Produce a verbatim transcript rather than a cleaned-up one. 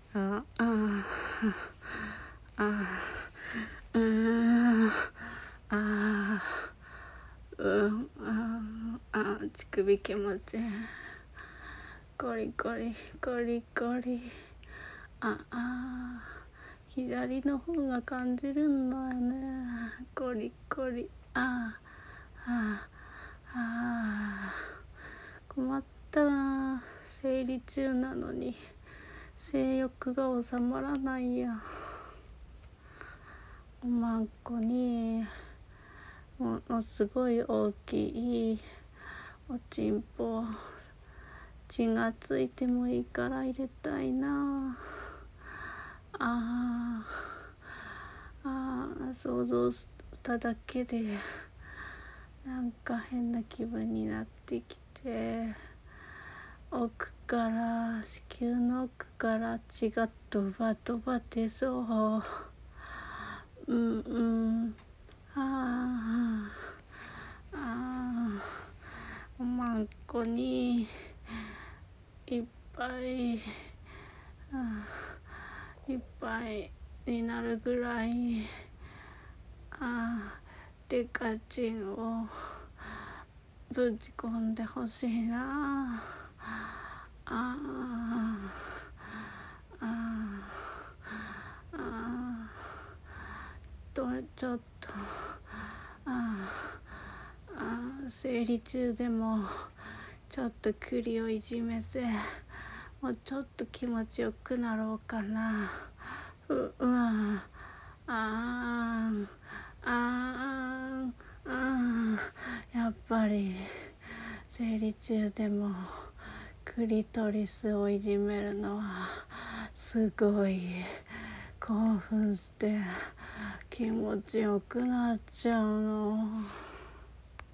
あああうーんあうんああ乳首気持ちいいコリコリコリコリああ左の方が感じるんだよねコリコリああああ困ったな生理中なのに性欲が収まらないやおまんこにものすごい大きいおちんぽ血がついてもいいから入れたいなあああ想像しただけでなんか変な気分になってきて奥から子宮の奥から血がドバドバ出そううんうんあああおまんこにいっぱいあいっぱいになるぐらいあデカチンをぶち込んでほしいなああああとちょっとああ生理中でもちょっと栗をいじめてもうちょっと気持ちよくなろうかなううわあーあーあーやっぱり生理中でもクリトリスをいじめるのはすごい興奮して気持ちよくなっちゃうの。